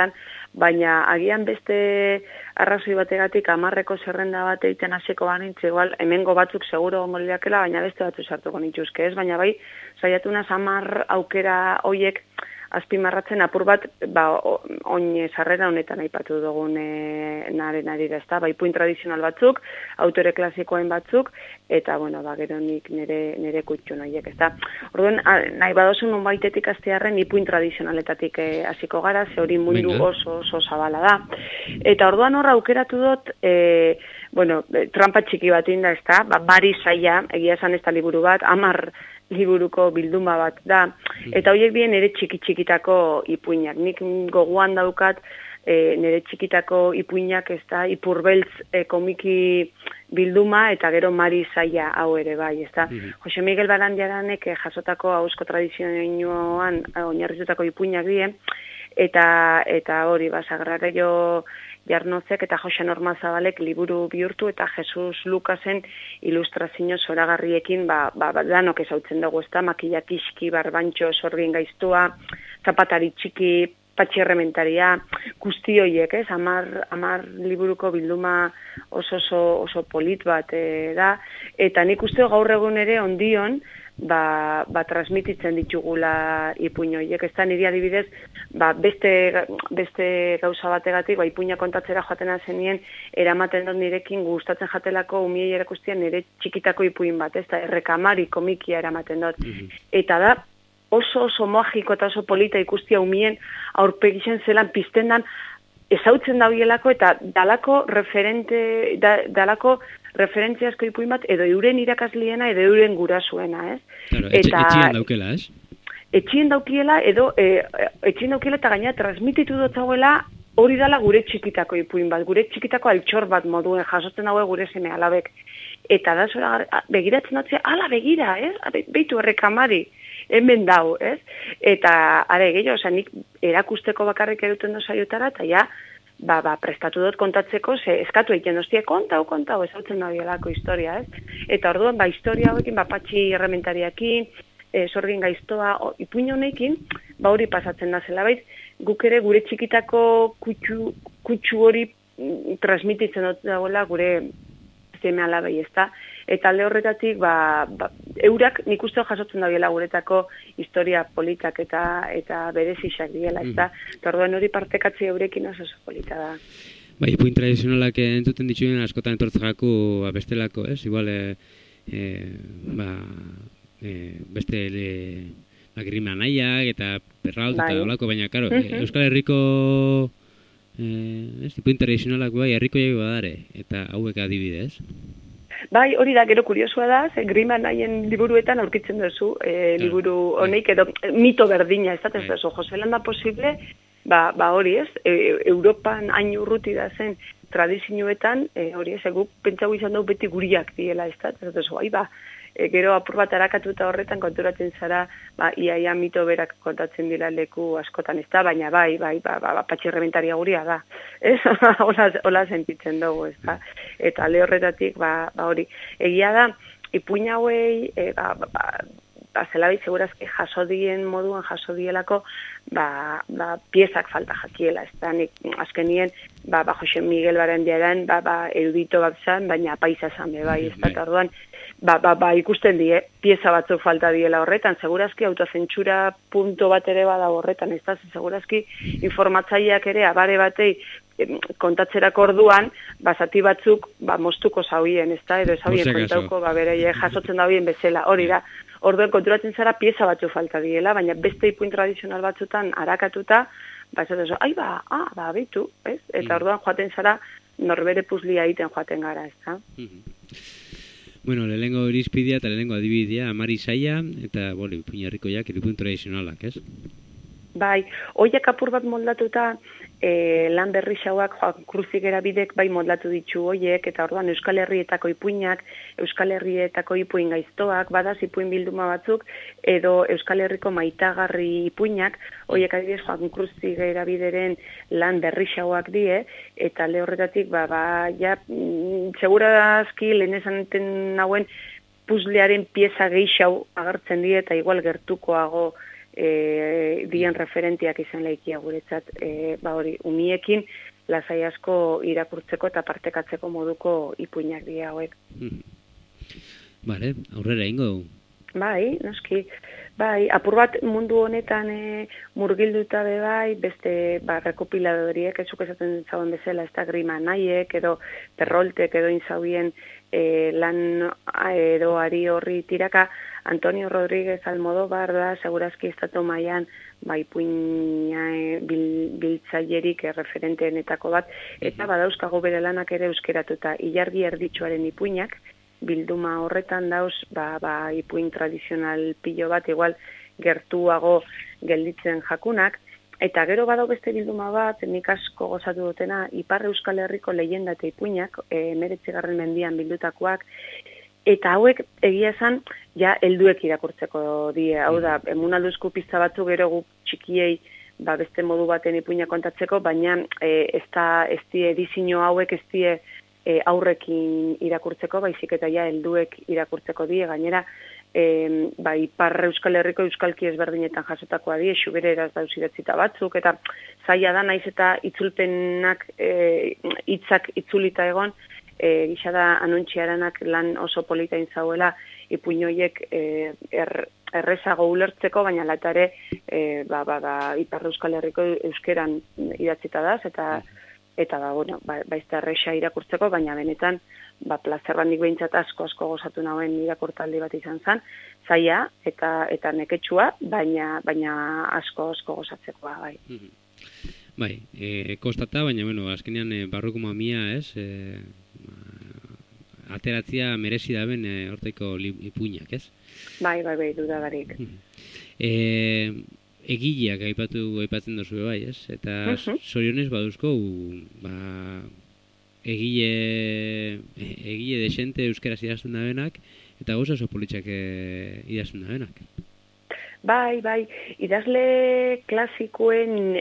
baina agian beste arrazoi bategatik 10 zerrenda bat egiten hasiko banintz, igual hemengo batzuk seguro gongo lirakela, baina beste batzuk sartuko nituzke, ez? Baina bai, saiatu naz 10 aukera hoiek azpimarratzen apur bat, oin sarrera honetan aipatu dugun naren arira, ezta? Bai, ipuin tradizional batzuk, autore klasikoen batzuk, eta, bueno, gero nik nire kutxun horiek, ezta? Orduan, nahi badozu nonbaitetik hastearren ipuin tradizionaletatik hasiko gara, ze hori mundu oso zabala da. Eta orduan horra aukeratu dut, trampa txiki bat inda, ezta? Mari Saia, egia esan ez da liburu bat, 10 liburuko bilduma bat da, eta horiek bien nire txikitako ipuinak. Nik gogoan daukat nire txikitako ipuinak, ez da, Ipurbeltz komiki bilduma, eta gero Mari Saia hau ere bai, ez da. Jose Miguel Barandiaranek jasotako ahozko tradizioan oinarritutako ipuinak die, eta hori, Sagrario Jarnozek eta Jose Norma Zabalek liburu bihurtu eta Jesus Lukasen ilustrazio zoragarriekin danok ezautzen dugu, ezta, makila kiski, barbantxo, sorgin gaiztua, zapatari txiki, patxi errementaria, guzti horiek, ez, 10 liburuko bilduma oso polit bat da, eta nik uste gaur egun ere ondion, transmititzen ditugula ipuin horiek. Ez da, niri adibidez, beste gauza bategatik, ipuina kontatzera joatena zenien, eramaten dut nirekin gustatzen jatelako umiei erakustian nire txikitako ipuin bat, ez da, Errekamari komikia eramaten dut. Eta da, oso magiko eta oso polita ikustia umien aurpegisen zelan pizten dan, ezautzen daudelako eta dalako referentziazko ipuin bat, edo euren irakasliena, edo euren gurasuena, ez? Claro, etxien daukela, ez? Etxien daukiela, eta gaina transmititu dutzagoela hori dala gure txikitako ipuin bat, gure txikitako altxor bat moduen jasotzen dago gure seme alabek. Eta da zora begiratzen dut, ala begira, ez? Beitu Errekamari, hemen dau, ez? Eta, gehiago, nik erakusteko bakarrik eruten dozaiotara, eta ja, prestatu dut kontatzeko, eskatu egiten doztie, kontau, ezautzen dabielako historia, ez? Eta orduan, historia hauekin, patxi errementariakin, sorgin gaiztoa, ipuin honekin, hori pasatzen da zela bait, guk ere gure txikitako kutsu hori transmititzen dut dagoela gure zeme alabei, ezta? Eta alde horretatik, eurak nik uste jasotzen dabiela guretako historia politak eta berezixak diela, ezta? Eta orduan hori partekatzi eurekin oso polita da. Ipuin tradizionalak entzuten dituen askotan etortzako bestelako, ez? Igual, beste Grima Anaiak eta Perrault eta olako, baina, karo, Euskal Herriko ipuin tradizionalak herriko jabi badare, eta hauek adibidez. Hori da, gero kuriosua da, Grima Anaien liburuetan aurkitzen duzu, liburu honeik, edo mito berdina, ez da, Jose Landa posible, hori ez, Europan hain urruti da zen tradizioetan, hori ez, guk pentsago izan dugu beti guriak diela, ez da, gero apur bat arakatuta horretan konturatzen zara, iaia mito berak kontatzen dira leku askotan, ez da, baina patxi errementaria guria da, ez? Hola sentitzen dugu, ez da? Eta alde horretatik, hori, egia da, ipuin hauei, zelabit segurazki jasodien moduan jasodielako, piezak falta jakiela, ez da, nik azkenien, Jose Miguel Barandiaran, erudito bat zan, baina paisa zan, ez da, eta orduan, ikusten die, pieza batzuk falta diela horretan, segurazki autozentsura punto bat ere bada horretan, ez da, segurazki informatzaileak ere abare batei kontatzerako orduan, zati batzuk moztuko zauien, ez da, edo zauien kontauko, bereie jasotzen dauen bezala, hori da, orduan konturatzen zara pieza batzuk falta diela, baina beste ipuin tradizional batzutan harakatuta, behitu, ez? Eta orduan joaten zara norbere puzlia egiten joaten gara, ez da? Bueno, lehenengo irizpidea eta lehenengo adibidea, Mari Saia, eta, ipuin herrikoiak, ipuin tradizionalak, ez? Hoiak apur bat moldatuta, lan berri xauak Joan Kruzik erabidek moldatu ditu hoiek, eta orduan Euskal Herrietako ipuinak, Euskal Herrietako ipuin gaiztoak, badaz ipuin bilduma batzuk, edo Euskal Herriko maitagarri ipuinak, hoiek adibidez Joan Kruzik erabideren lan berri xauak die, eta alde horretatik, segurazki lehen esan nauen puzlearen pieza gehiago agertzen die, eta igual gertukoago dien referentiak izan laikia guretzat, hori, umiekin lasai asko irakurtzeko eta partekatzeko moduko ipuinak dira hauek. Bale, aurrera ingo dugu. Bai, noski. Bai, apur bat mundu honetan murgilduta bai, beste rekopiladoriek, ezuk esaten zauen bezala, ez da Grima Naiek, edo Perroltek, edo inzaubien lan edo ari horri tiraka, Antonio Rodríguez Almodóvar da, segurazki estatu mailan ipuina biltzailerik referenteenetako bat, eta badauzkago bere lanak ere euskeratuta, Ilargi Erditsuaren ipuinak, bilduma horretan dauz, ipuin tradizional pilo bat, igual gertuago gelditzen jakunak, eta gero badau beste bilduma bat, nik asko gozatu dutena, Ipar Euskal Herriko leyenda eta ipuinak, 19. mendian bildutakoak, eta hauek egia esan, ja helduek irakurtzeko die, hau da, emunalduzko pizta batzu gero gu txikiei, beste modu baten ipuinak kontatzeko, baina ez die edizio hauek ez die aurrekin irakurtzeko, baizik eta ja helduek irakurtzeko die, gainera Ipar Euskal Herriko euskalki ezberdinetan jasotakoa die, xubereraz dauz idatzita batzuk, eta zaila da naiz eta itzulpenak hitzak itzulita egon, gisa da anuntziaranak lan oso polita inzauela ipuinoiek errezago ulertzeko, baina latare Ipar Euskal Herriko euskeran idatzita daz, eta baizta erresa irakurtzeko, baina benetan, plazer bandik behintzat asko gozatu nauen irakurtaldi bat izan zen, zaila eta neketsua, baina asko gozatzekoa, bai. Bai, kostata, baina, azkenean barruko mamia, ez? Ateratzia merezi daben horteko ipuinak, ez? Bai, dudabarik. Egileak aipatzen duzu bai, ez? Eta zorionez baduzko, egile desente euskeraz idazten dabenak, eta gauza oso politxak idazten dabenak. Bai, idazle klasikoen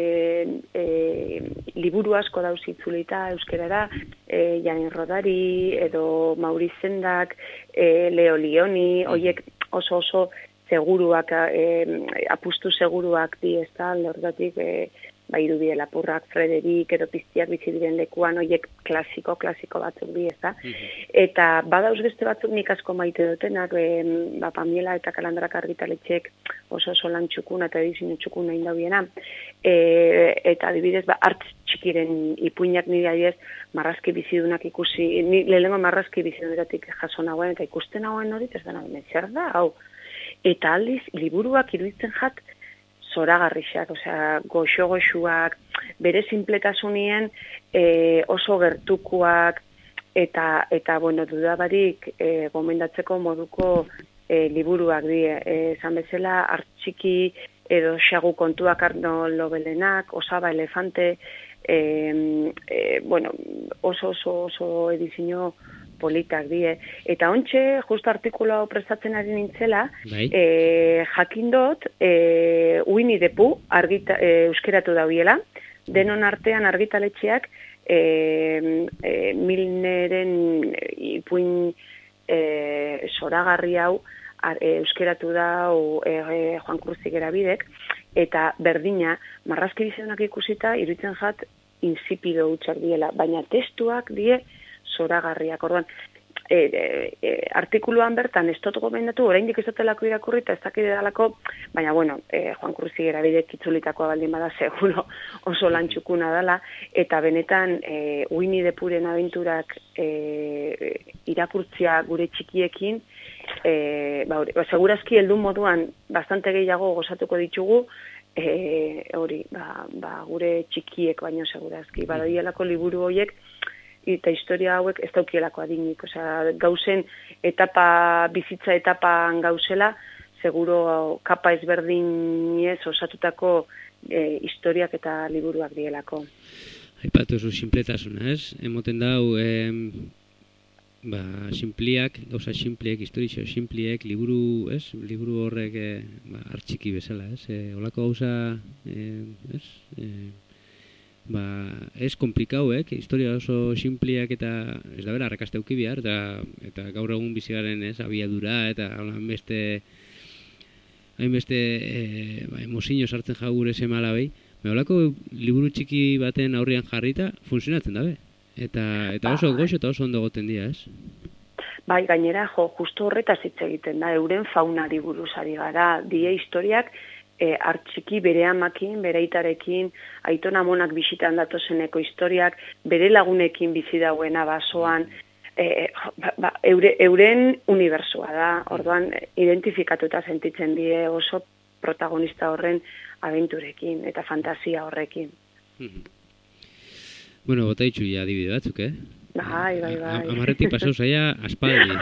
liburu asko dauz itzulita euskerara, Janin Rodari, edo Mauriz Zendak, Leo Lioni, horiek oso seguruak, apustu seguruak di, ez da, lordatik, irudie Lapurrak, Frederik, edo Piztiak bizi diren lekuan, horiek klasiko batzuk di, ez da. Eta badauz beste batzuk nik asko maite dutenak, Pamiela eta Kalandrak argitaletxek oso lan txukuna eta edizio txukuna indaubiena. Eta adibidez, hartz txikiren ipuinak nire adiez, marrazki bizidunak ikusi, lehenengo marrazki bizidunetatik jaso nagoen, eta ikusten nagoen hori, ez da nagoen, zer da, hau. Eta aldiz, liburuak iruditzen jat, zoragarrixak, goxo-goxuak, bere sinpletasunien oso gertukoak, eta dudabarik gomendatzeko moduko liburuak die. Esan bezala, Artxiki edo Xagu kontuak Arno Lobelenak, Osaba Elefante, oso edizio politak die. Eta ontxe, justo artikula prestatzen ari nintzela, jakindot, Winnie the Pooh euskeratu daudiela, denon artean argitaletxeak Milneren ipuin zoragarri hau euskeratu dau Juan Cruz Zigerabidek, eta berdina, marrazki bizidunak ikusita, iruditzen jat, insipido hutsak diela, baina testuak die zoragarriak. Orduan, artikuluan bertan ez dut gomendatu, oraindik ez datelako irakurri eta ez dakide dalako, baina Juan Cruz Zigerabidek itzulitakoa baldin bada seguro oso lan txukuna dela, eta benetan Winnie the Poohen abenturak irakurtzia gure txikiekin, segurazki heldun moduan bastante gehiago gozatuko ditugu, gure txikiek baino segurazki, badaielako liburu horiek, eta historia hauek ez daukielako adinik, gauzen bizitza etapan gauzela, seguro kapa ezberdinez osatutako historiak eta liburuak dielako. Aipatu zu sinpletasuna, ez? Emoten dau, gauza sinpliek, historizio sinpliek, liburu horrek hartxiki bezala, ez? Olako gauza, ez? Ez komplikauek, historia oso simpliak eta ez da bera arrakaste auki behar, eta gaur egun bizigaren abiadura eta beste hainbeste emozio sartzen ja gure seme-alabei, holako liburu txiki baten aurrean jarrita funtzionatzen dabe. Eta oso goxo eta oso ondo goten dira, ez? Bai, gainera, justu horretaz hitz egiten da, euren faunari buruz ari gara, die historiak hartxiki bere amakin, bere aitarekin, aiton amonak bisitan datozeneko historiak, bere lagunekin bizi dauena basoan, euren unibertsua da, orduan identifikatuta sentitzen die oso protagonista horren abenturekin eta fantasia horrekin. Bueno, bota ditzu ja adibide batzuk, Bai. Amarretik pasau zaia aspaldi.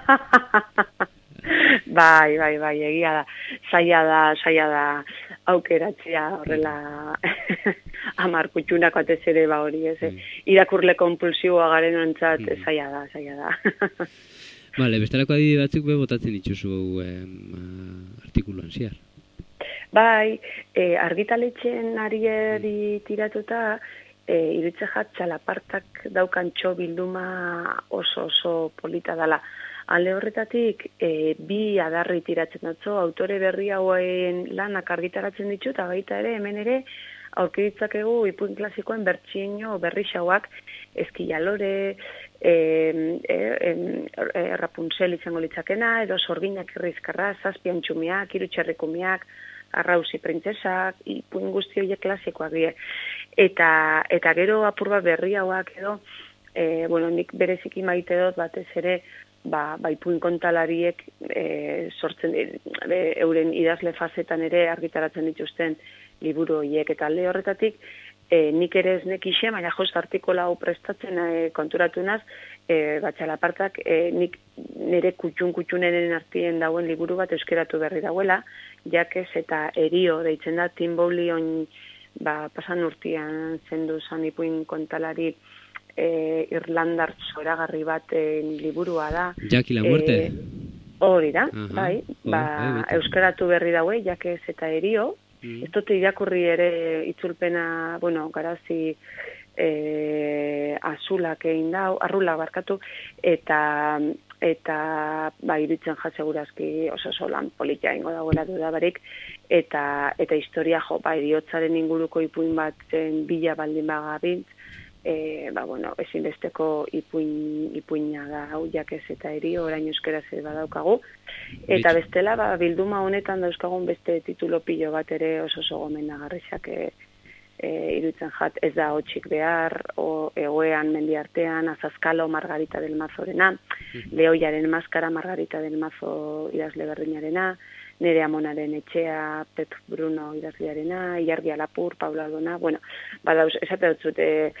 Bai, egia da. Zaila da aukeratzea horrela 10 kutxunak batez ere hori, ez? Irakurle konpulsiboa garenontzat zaila da. Vale, bestelako adibide batzuk botatzen dituzu artikuluan zehar. Bai, argitaletxeen arieri tiratuta, iritze jat txalapartak daukan bilduma oso polita dala. Alde horretatik, bi adarri tiratzen datzo, autore berri hauen lanak argitaratzen ditu, eta baita ere, hemen ere, aurkiritzakegu ipuin klasikoen bertsio berri xauak, Eskilalore, Rapunzel izango litzakena, edo Sorginak irrizkarra, Zazpian txumiak, Irutxerrikumiak, Arrausi printzesak, ipuin guzti horiek klasikoak die. Eta gero apur bat berri hauak edo, nik bereziki maite dut batez ere, ipuin kontalariek sortzen euren idazle fazetan ere argitaratzen dituzten liburu horiek, eta alde horretatik nik ere ez nekixe, baina jost artikola hau prestatzen konturatu naz, txalapartak nik nire kutxunenen artien dauen liburu bat euskeratu berri dauela, jakez eta erio deitzen da, Tim Bowley pasan urtean zendu zan ipuin kontalari irlandar zoragarri bat liburua da. Jackie la muerte? Hori da, bai. Euskaratu berri daue, jakez eta erio. Ez dute irakurri ere itzulpena, garazi azulak egin dau, arrulak barkatu, eta iruditzen segurazki oso lan politia ingo dagoela dudabarik, eta historia eriotzaren inguruko ipuin baten bila baldin bagabintz, ezinbesteko ipuina da hau jakez eta erio, orain euskaraz badaukagu. Eta bestela, bilduma honetan dauzkagun beste titulo pilo bat ere oso gomendagarriak iruditzen jat, ez da hotxik behar, egoean mendiartean, Azazkalo Margarita del Mazorena, Lehoiaren Maskara Margarita del Mazo idazle berdinarena, Nere Amonaren Etxea, Pep Bruno idazlearena, Ilargia Lapur, Paula Aldona, esate dut zute,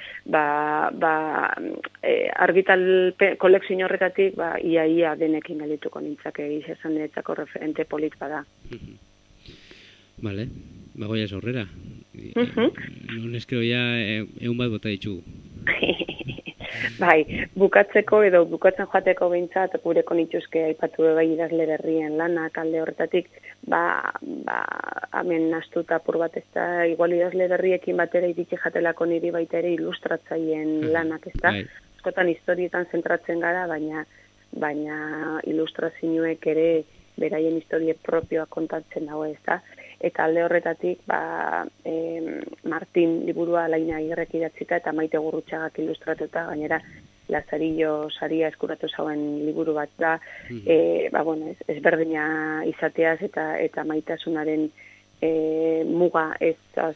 argital kolekzio horretatik, ia denekin galituko nintzake, izan niretzako referente polit bada. Vale, goiaz aurrera. Neskero ja egun bat bota ditugu. Bai, bukatzeko edo bukatzen joateko behintzat, gureko nituzke aipatu bai idazle berrien lanak alde horretatik, hemen nastuta apur bat ez da, igual idazle berriekin batera iritsi jatelako niri baita ere ilustratzaien lanak ez da. Askotan historietan zentratzen gara, baina ilustrazioek ere beraien historie propioa kontatzen dago ez da. Eta alde horretatik, Martin liburua Laina Agirrek idatzita eta Maite Gurrutxagak ilustratuta, gainera Lazarillo saria eskuratu zauen liburu bat da, ezberdina izateaz eta maitasunaren muga ez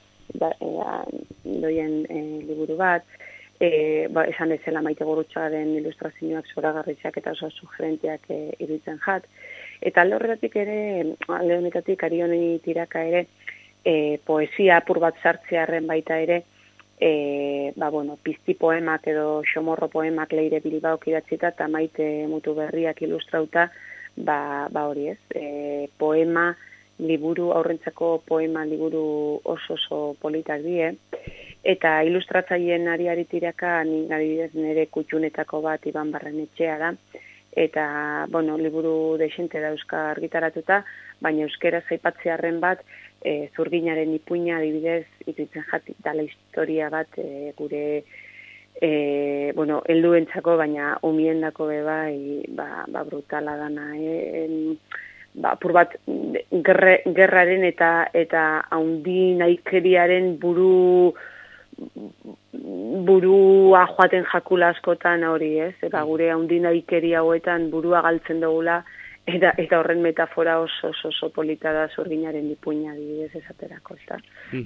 doien liburu bat, esan bezala Maite Gurrutxagaren ilustrazioak zoragarriak eta oso sugerenteak iruditzen jat. Eta alde horretatik ere, alde honetatik ari honi tiraka ere, poesia apur bat sartzearen baita ere, pizti poemak edo xomorro poemak Leire Bilbaok idatzita eta Maite Mutu Berriak ilustrauta, hori ez, poema liburu, aurrentzako poema liburu oso politak die, eta ilustratzaien ari tiraka, nire kutxunetako bat Iban Barrenetxea da, eta, liburu desente dauzka argitaratuta, baina euskera zaipatzearen bat, Zurginaren ipuina adibidez, iruditzen jatik dala historia bat, gure, helduentzako, baina umiendako bebai, brutala dana, apur bat gerraren eta haundi naikeriaren burua joaten jakula askotan hori, ez? Eta gure haundi naikeri hauetan burua galtzen dugula, eta horren metafora oso polita da Zurginaren ipuina adibidez esaterako, ezta?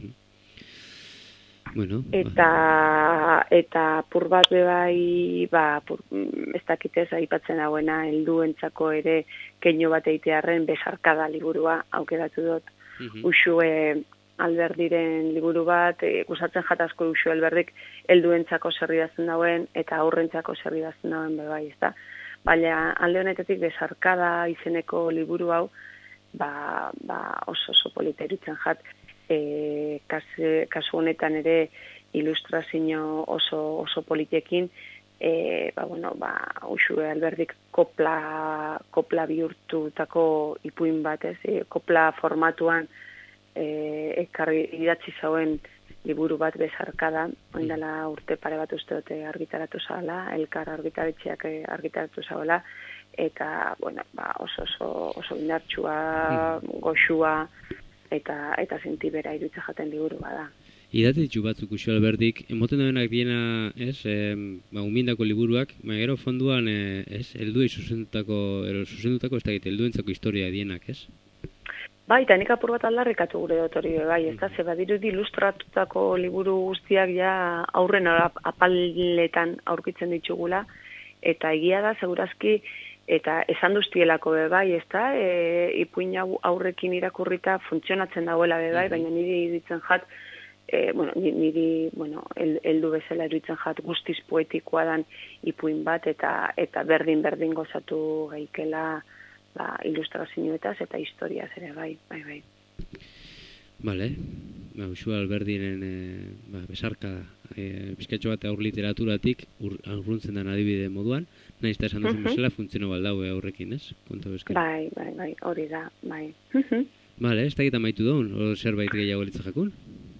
Bueno, eta apur bat bebai, ez dakitez aipatzen hauena, helduentzako ere keino bat eitearren Besarkada liburua aukeratu dut. Uxue Alberdiren liburu bat, gustatzen jatazko Uxue Alberdik helduentzako zer idazten dauen eta aurrentzako zer idazten dauen bebai, ezta? Baina alde honetetik Besarkada izeneko liburu hau, oso polita iruditzen jat. Kasu honetan ere ilustrazio oso politekin, Uxue Alberdik kopla bihurtutako ipuin bat, ez? Kopla formatuan idatzi zauen liburu bat Besarkada, oindala urte pare bat uste dute argitaratu zaula, Elkar argitaretxeak argitaratu zaula, eta oso indartsua, goxua, eta sentibera iruditzen jaten liburu bada. Idatzi ditu batzuk Uxue Alberdik, emoten denak diena, ez, umindako liburuak, gero fonduan, ez, helduei zuzendutako, ez da helduentzako historia dienak, ez? Bai, eta nik apur bat aldarrikatu gure dut hori, bai, ez da, ze badirudi ilustratutako liburu guztiak ja aurren apaletan aurkitzen ditugula, eta egia da, segurazki, eta esan duztielako bai, ez da, ipuin aurrekin irakurrita funtzionatzen dauela bai, baina niri iruditzen jat, heldu bezala iruditzen jat guztiz poetikoa dan ipuin bat, eta berdin gozatu gaikela ilustrazioetaz eta historiaz ere bai. Bale, Uxue Alberdiren Besarkada, bizkatxo bat aur literaturatik urruntzen den adibide moduan, nahiz eta esan duzen bezala funtziono baldaue aurrekin, ez? Bai, hori da, bai. Bale, ez da egiten amaitu daun, o zerbait gehiago litza jakun?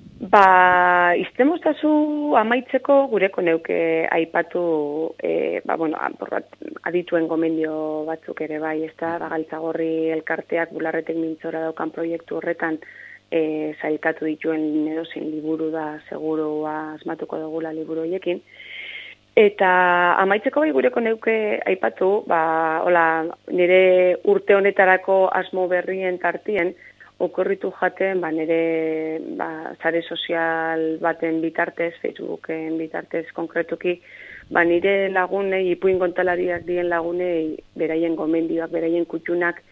Iztemostazu amaitzeko gureko neuke aipatu, adituen gomendio batzuk ere bai, ez da, Galtzagorri elkarteak Bularretek mintzora daukan proiektu horretan zailkatu dituen edozein liburu da, segurua asmatuko dugula liburu horiekin. Eta amaitzeko bai gureko neuke aipatu, nire urte honetarako asmo berrien tartien, okorritu jaten, nire sare sozial baten bitartez, Facebooken bitartez konkretuki, nire lagunei, ipuin kontalariak dien lagunei, beraien gomendioak, beraien kutxunak,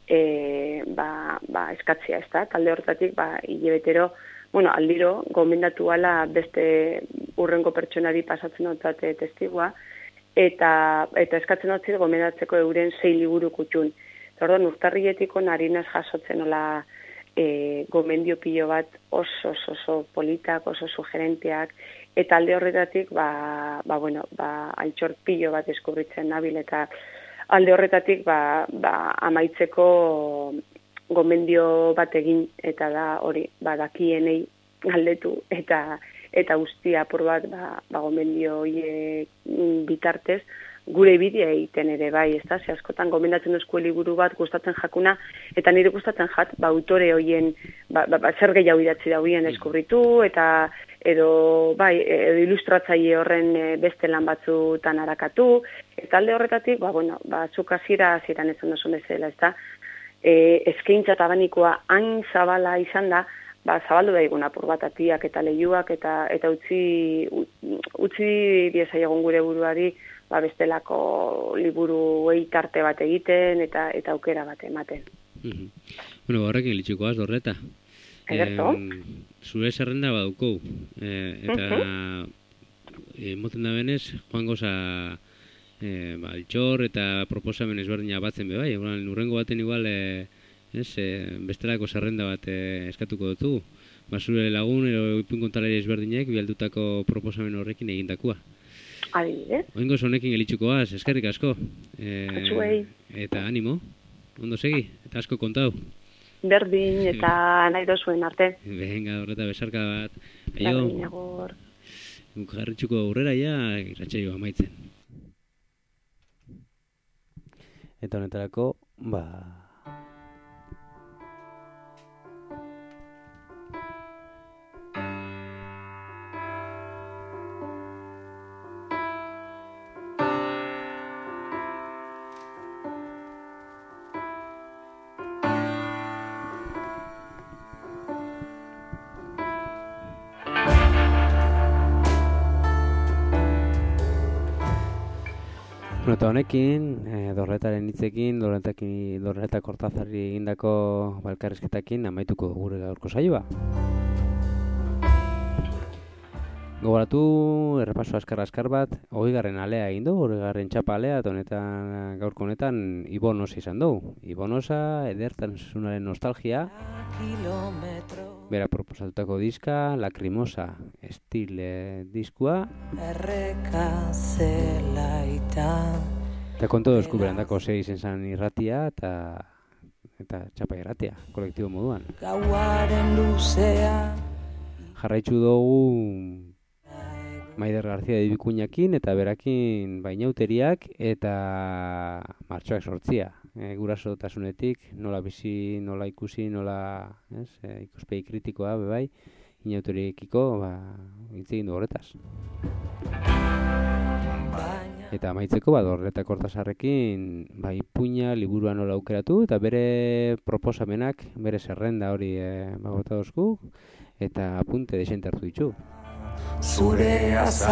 eskatzea, ez da? Talde horretatik, hilebetero, aldiro, gomendatu ala beste urrengo pertsonari pasatzen dutate testigua, eta eskatzen dut gomendatzeko euren 6 liburu kutxun. Orduan, urtarrietiko narinez jasotzen nola gomendio pilo bat oso politak, oso sugerenteak, eta alde horretatik, altxor pilo bat deskubritzen nabil, eta alde horretatik, amaitzeko gomendio bat egin, eta da hori, dakienei galdetu, eta guztia apur bat, gomendio bitartez, gure bidea egiten ere bai, ez da, ze askotan gomendatzen duzko liburu bat gustatzen jakuna, eta nire gustatzen jat, autore hoien, zer gehiago idatzi dauen eskubritu, edo ilustratzaile horren beste lan batzutan harakatu, eta alde horretatik, zuk hasieran esan duzun bezala, ez da, eskaintza eta abanikoa hain zabala izan da, zabaldu da egun apur bat atiak eta lehiuak, eta utzi diezaiegon gure buruari, bestelako liburu tarte bat egiten eta aukera bat ematen. Horrekin litxikoaz, Dorreta. Ederto? Zure zerrenda badaukou. Eta moten da benez, joan goza altxor eta proposamen ezberdina batzen bebai. Urrengo baten igual bestelako zerrenda bat eskatuko dutu. Zure lagun edo ipuin kontalari ezberdinek bihaldutako proposamen horrekin egindakoa. Adibidez. Oingoz honekin gelitxukoaz, eskerrik asko. Eta animo, ondo segi, eta asko kontau. Berdin eta nahi dozuen arte. Venga, Dorreta, Besarkada bat. Berdin, agor. Jarritxuko aurrera ja, irratsaioa amaitzen. Eta honetarako, Eta honekin, Dorretaren hitzekin, Dorreta Kortazarri egindako elkarrizketakin amaituko gure gaurko saioa. Gogoratu, errepaso askar bat, 20. alea egin du, 20. txapa alea, eta honetan, gaurko honetan, Ibonosa izan du. Ibonosa, edertasunaren nostalgia, bera proposatutako diska, Lacrimosa, estile diskua, Erreka zelaita eta konto dozku berandako izen zan irratia, eta txapa irratia, kolektibo moduan. Gauaren luzea Jarraitzu dugu Maider Garzia Dibikuñakin eta berakin bainauteriak eta martxoak sortzia. Gurasotasunetik, nola bizi, nola ikusi, nola ikuspegi kritikoa, bebai, inauteriekiko, hitz egin du horretaz. Eta amaitzeko, Dorreta Kortazarrekin, ipuina, liburua nola aukeratu, eta bere proposamenak, bere zerrenda hori bota dozku, eta apunte desente hartu ditu. Zure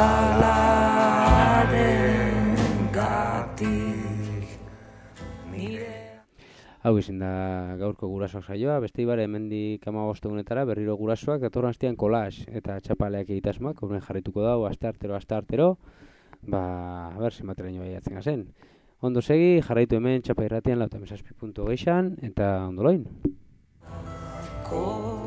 azalaren gatik Hau izin da gaurko gurasoak saioa, beste ibare hemendik 15 egunetara berriro gurasoak datorren astean kolaz eta txapaleak egitasmoak, horren jarrituko dago asteartero, a ber zenbateraino baiatzen gazen. Ondo segi, jarraitu hemen txapa irratian 97.6 eta ondo loin.